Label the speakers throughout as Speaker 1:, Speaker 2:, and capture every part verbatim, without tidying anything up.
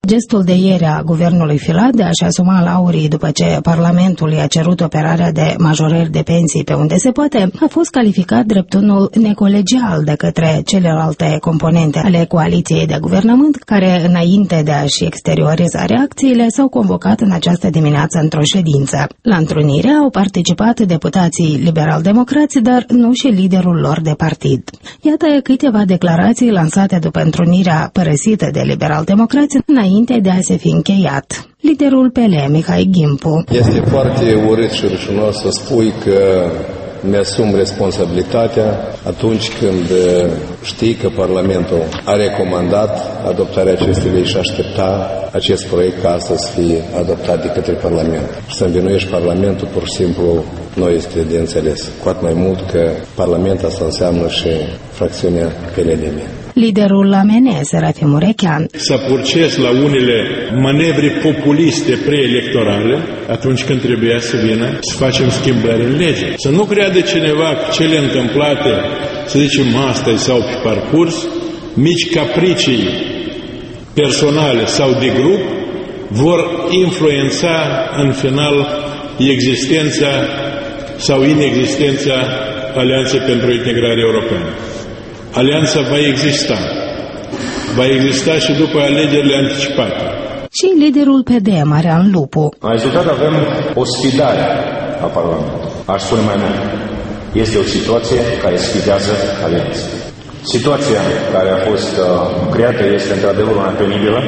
Speaker 1: Gestul de ieri a guvernului Filat de a-și asuma laurii după ce Parlamentul i-a cerut operarea de majorări de pensii pe unde se poate, a fost calificat drept unul necolegial de către celelalte componente ale coaliției de guvernământ, care, înainte de a-și exterioriza reacțiile, s-au convocat în această dimineață într-o ședință. La întrunire au participat deputații liberal-democrați, dar nu și liderul lor de partid. Iată câteva declarații lansate după întrunirea părăsită de liberal-democrați înainte de a se fi încheiat. Liderul P L, Mihai Gimpu.
Speaker 2: Este foarte urât și rușinos să spui că mi-asum responsabilitatea atunci când știi că Parlamentul a recomandat adoptarea acestei legi și aștepta acest proiect ca astăzi să fie adoptat de către Parlament. Și să învinuiești Parlamentul, pur și simplu, nu este de înțeles. Cu atât mai mult că Parlamentul asta înseamnă și fracțiunea P L D M.
Speaker 1: Liderul la M N, Serafim Urechean.
Speaker 3: Să purces la unele manevre populiste preelectorale atunci când trebuia să vină să facem schimbări în lege. Să nu creadă cineva că cele întâmplate, să zicem astăzi sau pe parcurs, mici capricii personale sau de grup vor influența în final existența sau inexistența Alianței pentru Integrare Europeană. Alianța va exista. Va exista și după alegerile anticipate.
Speaker 1: Și liderul P D, Marian Lupu.
Speaker 4: În rezultat avem o sfidare a Parlamentului. Aș spune mai mult. Este o situație care sfidează alianța. Situația care a fost uh, creată este într-adevăr una penibilă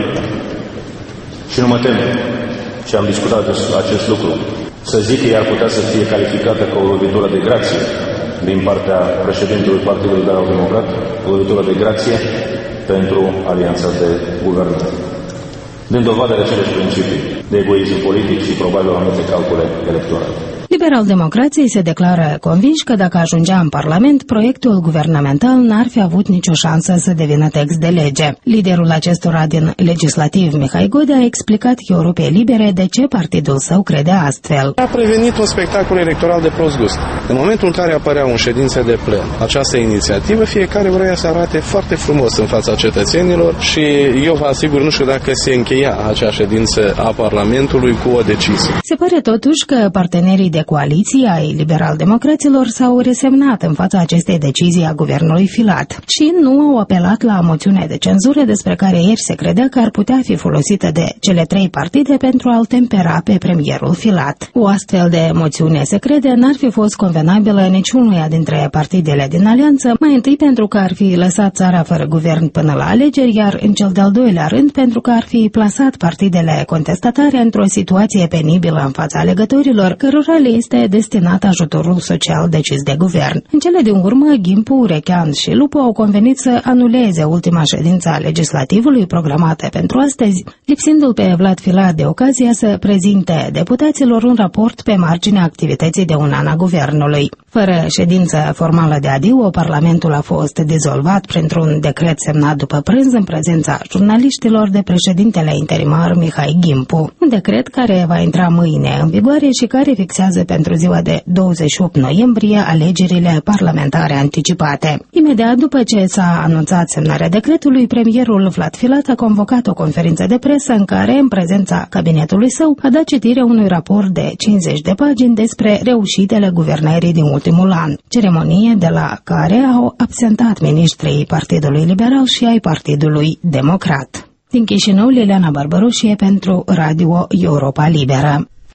Speaker 4: și nu mă tem, și am discutat acest lucru, să zic că ea ar putea să fie calificată ca o lovitură de grație din partea președintelui Partidului Liberal Democrat, o lovitură de grație pentru alianța de guvernare, din dovadă de aceleși principii de egoism politic și probabil anumite calcule electorale.
Speaker 1: Liberal-democrații se declară convinși că dacă ajungea în Parlament, proiectul guvernamental n-ar fi avut nicio șansă să devină text de lege. Liderul acestora din legislativ, Mihai Godea, a explicat Europei Libere de ce partidul său crede astfel.
Speaker 5: A prevenit un spectacol electoral de prost gust. În momentul în care apăreau în ședințe de plen această inițiativă, fiecare vrea să arate foarte frumos în fața cetățenilor și eu vă asigur, nu știu dacă se încheia acea ședință a Parlamentului cu o decizie.
Speaker 1: Se pare totuși că partenerii de coaliție ai liberal-democraților s-au resemnat în fața acestei decizii a guvernului Filat și nu au apelat la moțiunea de cenzură despre care ieri se credea că ar putea fi folosită de cele trei partide pentru a-l tempera pe premierul Filat. O astfel de moțiune, se crede, n-ar fi fost convenabilă niciunuia dintre partidele din alianță, mai întâi pentru că ar fi lăsat țara fără guvern până la alegeri, iar în cel de-al doilea rând pentru că ar fi plasat partidele contestatare într-o situație penibilă în fața alegătorilor, cărora le este destinat ajutorul social decis de guvern. În cele din urmă, Gimpu, Urechean și Lupu au convenit să anuleze ultima ședință a legislativului programată pentru astăzi, lipsindu-l pe Vlad Filat de ocazia să prezinte deputaților un raport pe marginea activității de un an a guvernului. Fără ședință formală de adiu, Parlamentul a fost dizolvat printr-un decret semnat după prânz în prezența jurnaliștilor de președintele interimar Mihai Gimpu. Un decret care va intra mâine în vigoare și care fixează pentru ziua de douăzeci și opt noiembrie alegerile parlamentare anticipate. Imediat după ce s-a anunțat semnarea decretului, premierul Vlad Filat a convocat o conferință de presă în care, în prezența cabinetului său, a dat citire unui raport de cincizeci de pagini despre reușitele guvernării din ultimul an, ceremonie de la care au absentat miniștrii Partidului Liberal și ai Partidului Democrat. Din Chișinău, Liliana Barbărușie pentru Radio Europa Liberă.